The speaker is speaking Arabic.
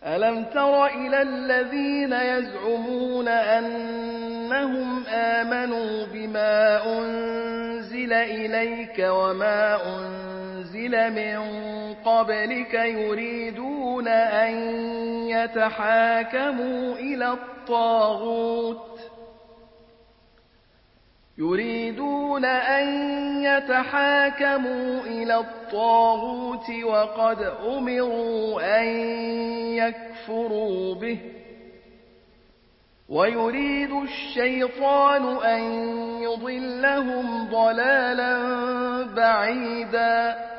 ألم تر إلى الذين يزعمون أنهم آمنوا بما أنزل إليك وما أنزل من قبلك يريدون أن يتحاكموا إلى الطاغوت وقد أمروا أن يكفروا به ويريد الشيطان أن يضلهم ضلالا بعيدا